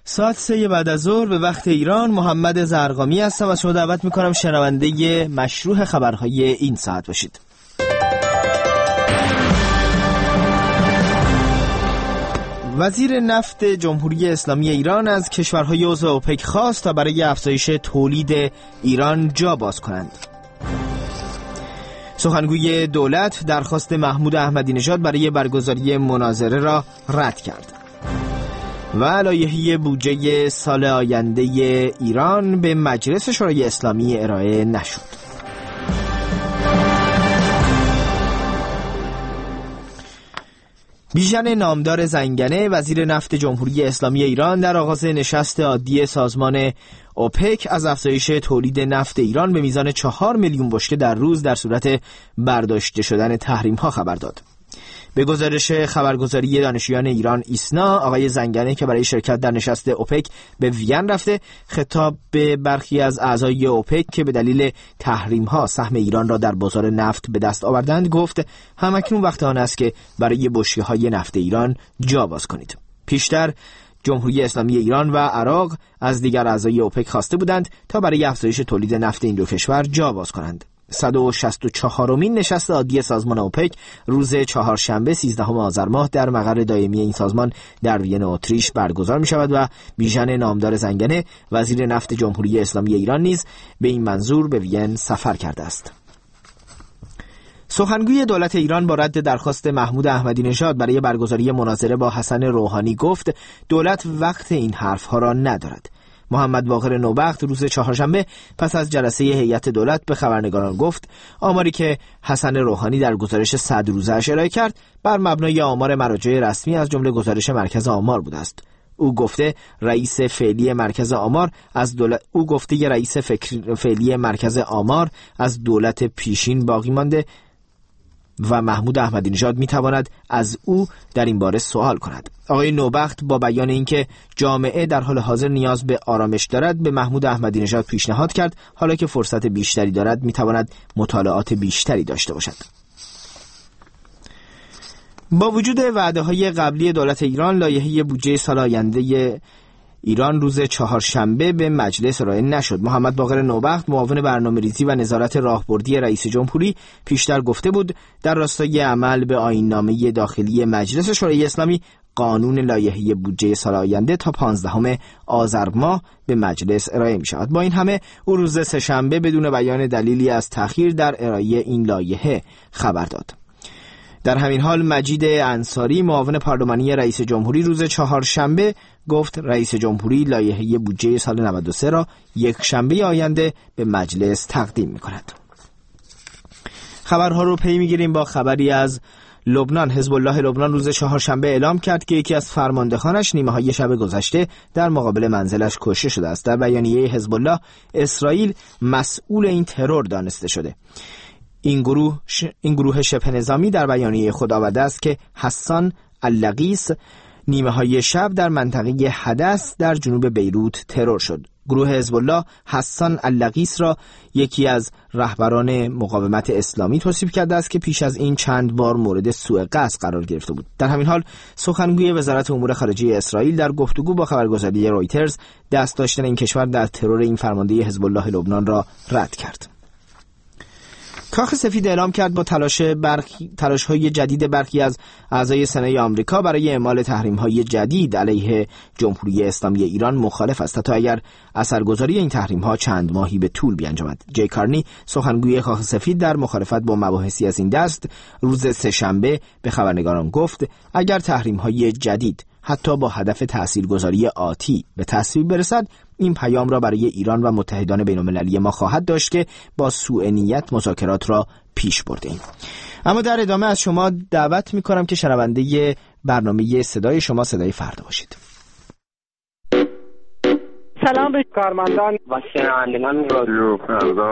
ساعت 3 بعد از ظهر به وقت ایران. محمد زرقامی هستم و شما دعوت میکنم شنونده مشروح خبرهای این ساعت باشید. وزیر نفت جمهوری اسلامی ایران از کشورهای عضو اوپک خواست تا برای افزایش تولید ایران جا باز کنند. سخنگوی دولت درخواست محمود احمدی نژاد برای برگزاری مناظره را رد کرد. و لایحه بودجه سال آینده ایران به مجلس شورای اسلامی ارائه نشد. بیژن نامدار زنگنه وزیر نفت جمهوری اسلامی ایران در آغاز نشست عادی سازمان اوپک از افزایش تولید نفت ایران به میزان 4 میلیون بشکه در روز در صورت برداشته شدن تحریم‌ها خبر داد. به گزارش خبرگزاری دانشجویان ایران ایسنا، آقای زنگنه که برای شرکت در نشست اوپک به وین رفته، خطاب به برخی از اعضای اوپک که به دلیل تحریم‌ها سهم ایران را در بازار نفت به دست آوردند گفت همکنون وقت آن است که برای بشکه‌های نفت ایران جا باز کنید. پیشتر جمهوری اسلامی ایران و عراق از دیگر اعضای اوپک خواسته بودند تا برای افزایش تولید نفت این دو کشور جا باز کنند. 164مین نشست عادی سازمان اوپک روز چهارشنبه 13 آذر ماه در مقر دائمی این سازمان در وین اتریش برگزار می شود و بیژن نامدار زنگنه وزیر نفت جمهوری اسلامی ایران نیز به این منظور به وین سفر کرده است. سخنگوی دولت ایران با رد درخواست محمود احمدی نژاد برای برگزاری مناظره با حسن روحانی گفت دولت وقت این حرفها را ندارد. محمد باقر نوبخت روز چهارشنبه پس از جلسه هیئت دولت به خبرنگاران گفت آماری که حسن روحانی در گزارش 100 روزه‌اش ارائه کرد بر مبنای آمار مراجع رسمی از جمله گزارش مرکز آمار بوده است. او گفته رئیس فعلی مرکز آمار از دولت پیشین باقی مانده و محمود احمدی نژاد میتواند از او در این باره سوال کند. آقای نوبخت با بیان اینکه جامعه در حال حاضر نیاز به آرامش دارد به محمود احمدی نژاد پیشنهاد کرد حالا که فرصت بیشتری دارد میتواند مطالعات بیشتری داشته باشد. با وجود وعده‌های قبلی دولت ایران، لایحه بودجه سال آینده ایران روز چهارشنبه به مجلس ارائه نشد. محمد باقر نوبخت معاون برنامه‌ریزی و نظارت راهبردی رئیس جمهوری پیشتر گفته بود در راستای عمل به آیین‌نامه داخلی مجلس شورای اسلامی قانون لایحه بودجه سال آینده تا 15 آذر ماه به مجلس ارائه می شود. با این همه او روز سه‌شنبه بدون بیان دلیلی از تأخیر در ارائه این لایحه خبر داد. در همین حال مجید انصاری معاون پارلمانی رئیس جمهوری روز چهارشنبه گفت رئیس جمهوری لایحه بودجه سال 93 را یک شنبه آینده به مجلس تقدیم می کند. خبرها رو پی می گیریم با خبری از لبنان. حزب الله لبنان روز چهارشنبه اعلام کرد که یکی از فرماندهانش نیمه های شب گذشته در مقابل منزلش کشته شده است. در بیانیه حزب الله اسرائیل مسئول این ترور دانسته شده. این گروه شبه نظامی در بیانیه خود آورده است که حسان اللقیس نیمه های شب در منطقه حدث در جنوب بیروت ترور شد. گروه حزب الله حسان اللقیس را یکی از رهبران مقاومت اسلامی توصیف کرده است که پیش از این چند بار مورد سوء قصد قرار گرفته بود. در همین حال سخنگوی وزارت امور خارجه اسرائیل در گفتگو با خبرگزاری رویترز دست داشتن این کشور در ترور این فرمانده حزب الله لبنان را رد کرد. کاخ سفید اعلام کرد با تلاش‌های جدید برخی از اعضای سنای آمریکا برای اعمال تحریم‌های جدید علیه جمهوری اسلامی ایران مخالف است تا اگر اثرگذاری این تحریم‌ها چند ماهی به طول بیانجامد. جی کارنی سخنگوی کاخ سفید در مخالفت با مباحثی از این دست روز سه‌شنبه به خبرنگاران گفت اگر تحریم‌های جدید حتی با هدف تاثیرگذاری آتی به تصویب برسد این پیام را برای ایران و متحدان بین‌المللی ما خواهد داشت که با سوء نیت مذاکرات را پیش بردیم. اما در ادامه از شما دعوت می‌کنم که شنونده برنامه صدای شما صدای فردا باشید. سلام به کارمندان و شنوندگان رادیو فردا.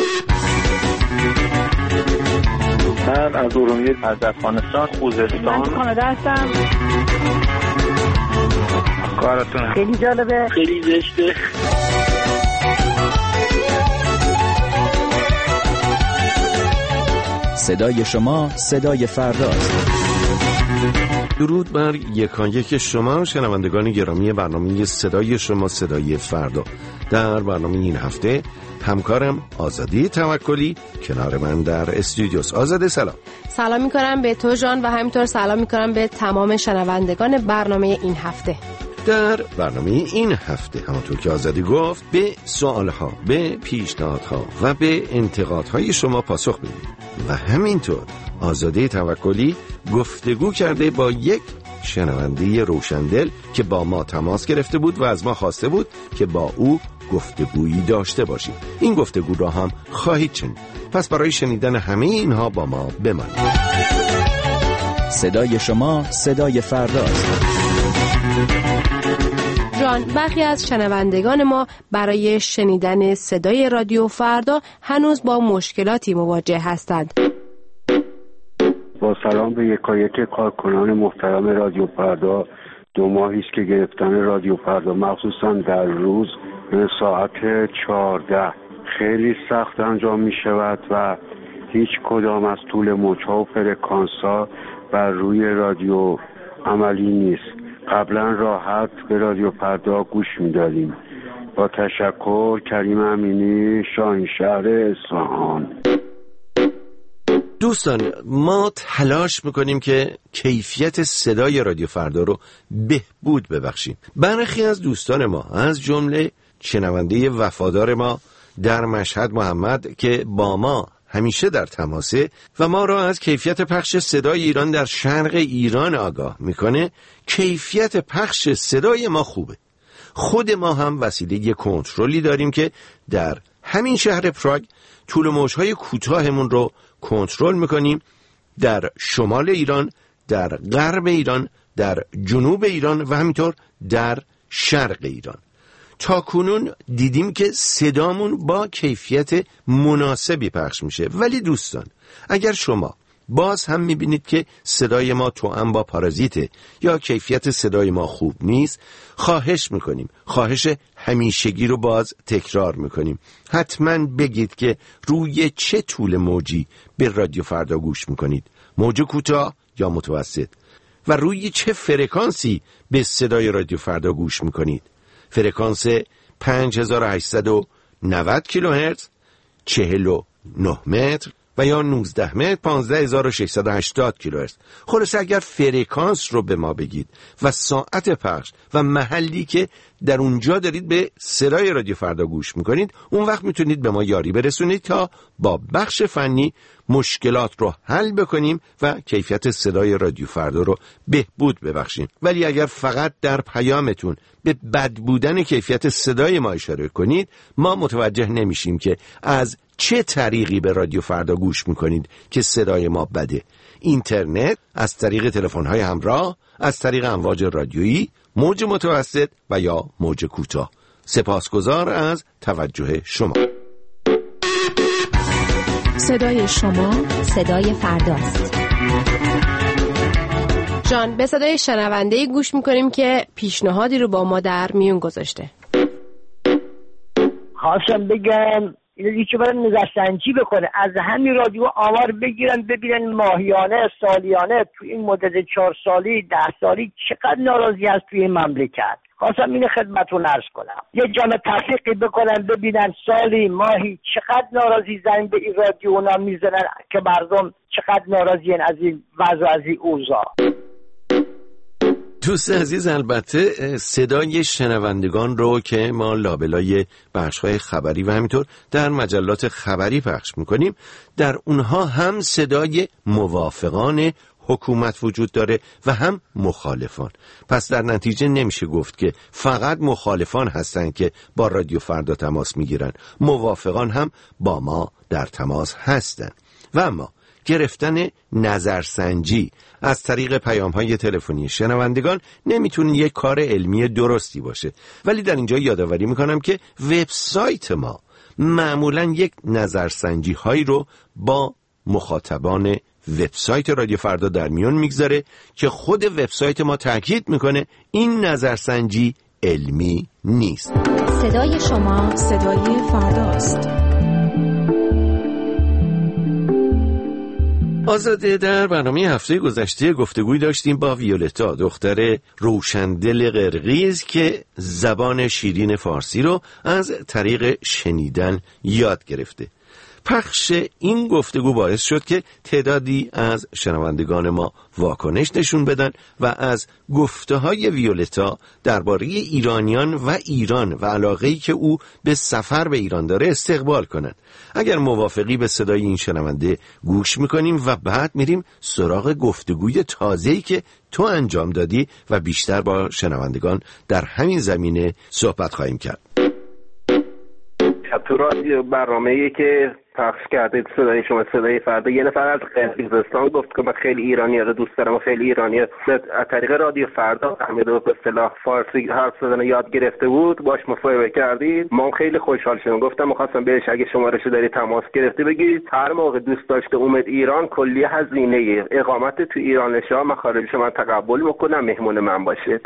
من از ارومیه از افغانستان خوزستان من کانادا هستم. کارتون خیلی جالبه، خیلی زشته. صدای شما صدای فرداست. درود بر یکایک شما شنوندگان گرامی برنامه صدای شما صدای فردا. در برنامه این هفته همکارم آزاده توکلی کنار من در استودیوس. آزاده سلام. سلام میکنم به تو جان و همینطور سلام میکنم به تمام شنوندگان برنامه این هفته. در برنامه این هفته همونطور که آزادی گفت به سوالها، به پیشنهادها و به انتقادهای شما پاسخ میدیم و همینطور آزاده توکلی گفتگو کرده با یک شنونده روشندل که با ما تماس گرفته بود و از ما خواسته بود که با او گفتگویی داشته باشیم. این گفتگو را هم خواهید شنید. پس برای شنیدن همه اینها با ما بمانید. صدای شما صدای فرداست. جان، برخی از شنوندگان ما برای شنیدن صدای رادیو فردا هنوز با مشکلاتی مواجه هستند. با سلام به یکایک کارکنان محترم رادیو فردا. 2 ماهی است که گرفتن رادیو فردا مخصوصا در روز به ساعت 14 خیلی سخت انجام می شود و هیچ کدام از طول موج‌ها و فرکانس‌ها بر روی رادیو عملی نیست. قبلا راحت به رادیو فردا گوش می‌دادیم. با تشکر، کریم امینی، شاهینشهر اصفهان. دوستان، ما تلاش میکنیم که کیفیت صدای رادیو فردا رو بهبود ببخشیم. برخی از دوستان ما از جمله شنونده وفادار ما در مشهد محمد که با ما همیشه در تماسه و ما را از کیفیت پخش صدای ایران در شرق ایران آگاه میکنه، کیفیت پخش صدای ما خوبه. خود ما هم وسیله کنترلی داریم که در همین شهر پراگ طول موج‌های کوتاهمون رو کنترل میکنیم. در شمال ایران، در غرب ایران، در جنوب ایران و همینطور در شرق ایران. تا کنون دیدیم که صدامون با کیفیت مناسبی پخش میشه. ولی دوستان، اگر شما باز هم میبینید که صدای ما توأم با پارازیته یا کیفیت صدای ما خوب نیست، خواهش میکنیم، خواهش همیشگی رو باز تکرار میکنیم، حتما بگید که روی چه طول موجی به رادیو فردا گوش میکنید، موج کوتاه یا متوسط، و روی چه فرکانسی به صدای رادیو فردا گوش میکنید. فرکانس 5890 کیلوهرتز، 49 متر و یا 19 متر، 15680 کیلوهرتز. خلاصه اگر فرکانس رو به ما بگید و ساعت پخش و محلی که در اونجا دارید به صدای رادیو فردا گوش میکنید، اون وقت میتونید به ما یاری برسونید تا با بخش فنی مشکلات رو حل بکنیم و کیفیت صدای رادیو فردا رو بهبود ببخشیم. ولی اگر فقط در پیامتون به بد بودن کیفیت صدای ما اشاره کنید، ما متوجه نمیشیم که از چه طریقی به رادیو فردا گوش میکنید که صدای ما بده. اینترنت، از طریق تلفن‌های همراه، از طریق امواج رادیویی، موج متوسط و یا موج کوتاه. سپاسگزار از توجه شما. صدای شما صدای فرداست. جان، به صدای شنونده‌ای گوش میکنیم که پیشنهادی رو با ما در میون گذاشته. خواستم بگم یکی برای نظرسنجی بکنه، از همین رادیو آمار بگیرن ببینن ماهیانه، سالیانه تو این مدت 4 سالی 10 سالی چقدر ناراضی هست توی این مملکت. خواستم این خدمتون عرض کنم، یه جامعه تحقیقی بکنن ببینن سالی ماهی چقدر ناراضی زنگ به این رادیو اونا میزنن که مردم چقدر ناراضیین از این وضع، از این اوضاع. دوست عزیز، البته صدای شنوندگان رو که ما لابلای بخش‌های خبری و همینطور در مجلات خبری پخش میکنیم، در اونها هم صدای موافقان حکومت وجود داره و هم مخالفان. پس در نتیجه نمیشه گفت که فقط مخالفان هستن که با رادیو فردا تماس میگیرن، موافقان هم با ما در تماس هستن. و اما گرفتن نظرسنجی از طریق پیام‌های تلفنی شنوندگان نمیتونه یک کار علمی درستی باشه. ولی در اینجا یادآوری میکنم که وبسایت ما معمولاً یک نظرسنجی هایی رو با مخاطبان وبسایت رادیو فردا در میون میگذاره که خود وبسایت ما تاکید میکنه این نظرسنجی علمی نیست. صدای شما صدای فرداست. آزاده، در برنامه هفته گذشته گفتگوی داشتیم با ویولتا، دختر روشندل قرقیز که زبان شیرین فارسی رو از طریق شنیدن یاد گرفته. پخش این گفتگو باعث شد که تعدادی از شنوندگان ما واکنش نشون بدن و از گفته‌های ویولتا درباره ایرانیان و ایران و علاقه‌ای که او به سفر به ایران داره استقبال کنن. اگر موافقی به صدای این شنونده گوش میکنیم و بعد میریم سراغ گفتگوی تازه‌ای که تو انجام دادی و بیشتر با شنوندگان در همین زمینه صحبت خواهیم کرد. تو رادیو برنامه‌ای که پخش کردید صدای شما صدای فردا، یه نفر از قزاقستان گفت که من خیلی ایرانی‌ها رو دوست دارم و خیلی ایرانی از طریق رادیو فردا فهمیده به اصطلاح فارسی حرف زدن یاد گرفته بود، باش مصاحبه کردید. ما خیلی خوشحال شدم. گفتم می‌خواستم بهش اگه شماره‌شو داری تماس گرفتی بگید هر موقع دوست داشته اومد ایران کلی هزینه اقامت تو ایران شما مخارجش من تقبل می‌کنم، مهمون من باشید.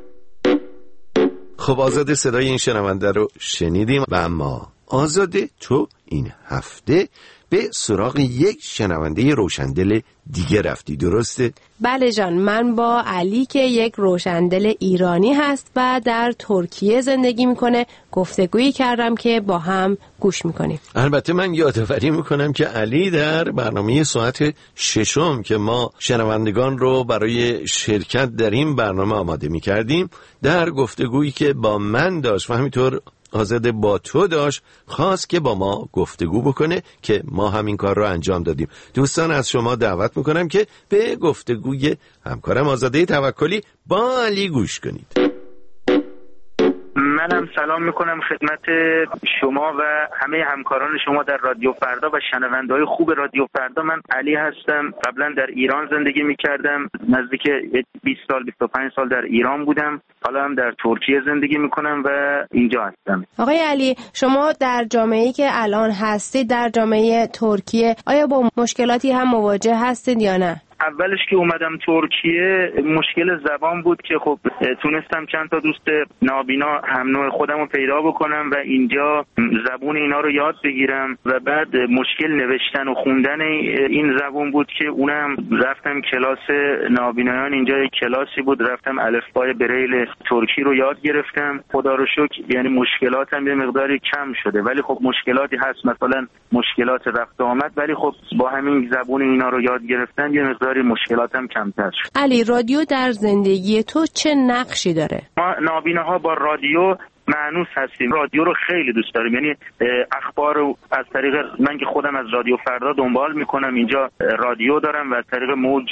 خب آزاده، صدای این شنونده رو شنیدیم و اما آزاده تو این هفته به سراغ یک شنونده روشندل دیگه رفتی، درسته؟ بله جان، من با علی که یک روشندل ایرانی هست و در ترکیه زندگی میکنه گفتگویی کردم که با هم گوش میکنیم. البته من یادآوری میکنم که علی در برنامه ساعت 6 که ما شنوندگان رو برای شرکت در این برنامه آماده میکردیم، در گفتگویی که با من داشت و همینطور آزاده با تو داشت، خواست که با ما گفتگو بکنه که ما همین کار رو انجام دادیم. دوستان از شما دعوت میکنم که به گفتگوی همکارم آزاده توکلی با علی گوش کنید. منم سلام میکنم خدمت شما و همه همکاران شما در رادیو فردا و شنونده‌های خوب رادیو فردا. من علی هستم. قبلا در ایران زندگی میکردم، نزدیک 20 سال 25 سال در ایران بودم. حالا هم در ترکیه زندگی میکنم و اینجا هستم. آقای علی، شما در جامعه‌ای که الان هستید، در جامعه ترکیه، آیا با مشکلاتی هم مواجه هستید یا نه؟ اولش که اومدم ترکیه مشکل زبان بود که خب تونستم چند تا دوست نابینا هم نوع خودم رو پیدا بکنم و اینجا زبون اینا رو یاد بگیرم و بعد مشکل نوشتن و خوندن این زبون بود که اونم رفتم کلاس نابینایان. اینجا یک کلاسی بود، رفتم الفبای بریل ترکی رو یاد گرفتم. خدا رو شکر یعنی مشکلاتم یه مقداری کم شده، ولی خب مشکلاتی هست، مثلا مشکلات رفت و آمد، ولی خب با همین زبون اینا رو یاد گرفتن یه مقدار مشکلاتم کمتر شد. علی، رادیو در زندگی تو چه نقشی داره؟ ما نابیناها با رادیو مانوس هستیم. رادیو رو خیلی دوست داریم، یعنی اخبار رو از طریق من که خودم از رادیو فردا دنبال میکنم، اینجا رادیو دارم و از طریق موج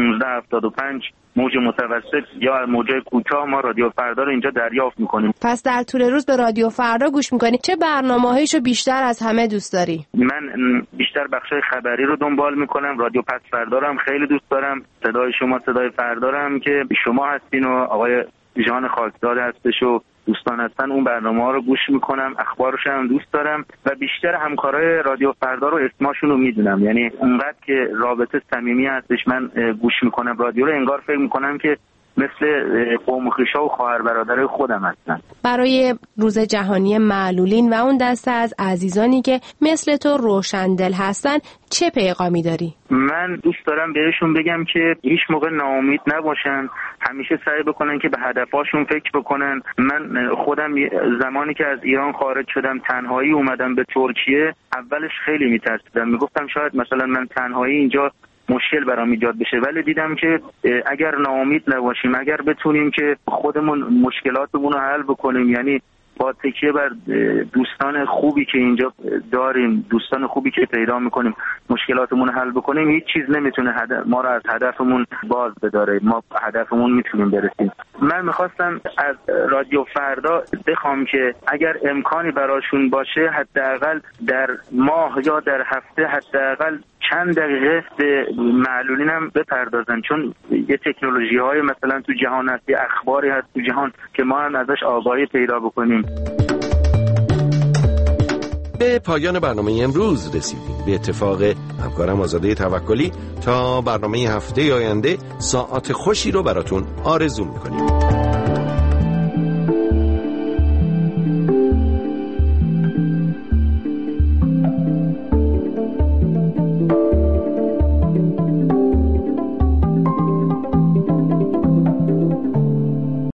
1575 موج متوسط یا موج کوتاه ما رادیو فردا رو اینجا دریافت میکنیم. پس در طول روز به رادیو فردا گوش میکنی. چه برنامه‌هایشو بیشتر از همه دوست داری؟ من بیشتر بخشای خبری رو دنبال میکنم. رادیو پس فردا رو هم خیلی دوست دارم. صدای شما صدای فردا رو هم که شما هستین و آقای جان خاکزاد هستش و دوستان هستن، اون برنامه‌ها رو گوش میکنم. اخبارش هم دوست دارم و بیشتر همکارای رادیو فردا رو اسمشون رو میدونم، یعنی اونقدر که رابطه صمیمی هستش من گوش میکنم رادیو رو، انگار فکر میکنم که مثل قوم و خویشا و خواهر برادرای خودم هستن. برای روز جهانی معلولین و اون دسته از عزیزانی که مثل تو روشندل هستن چه پیغامی داری؟ من دوست دارم بهشون بگم که هیچ موقع ناامید نباشن، همیشه سعی بکنن که به هدفاشون فکر بکنن. من خودم زمانی که از ایران خارج شدم تنهایی اومدم به ترکیه، اولش خیلی میترسیدم، میگفتم شاید مثلا من تنهایی اینجا مشکل برام ایجاد بشه، ولی دیدم که اگر ناامید نباشیم، اگر بتونیم که خودمون مشکلاتمون رو حل بکنیم، یعنی با تکیه بر دوستان خوبی که اینجا داریم، دوستان خوبی که پیدا میکنیم، مشکلاتمون رو حل بکنیم، هیچ چیز نمیتونه ما رو از هدفمون باز بداره. ما هدفمون میتونیم برسیم. من میخواستم از رادیو فردا بخوام که اگر امکانی براشون باشه حداقل در ماه یا در هفته حداقل چند دقیقه به معلولین هم بپردازن، چون یه تکنولوژی های مثلا تو جهان هست، یه اخباری هست تو جهان که ما هم ازش آگاهی پیدا بکنیم. به پایان برنامه امروز رسیدیم. به اتفاق همکارم آزاده توکلی تا برنامه هفته آینده ساعت خوشی رو براتون آرزو میکنیم.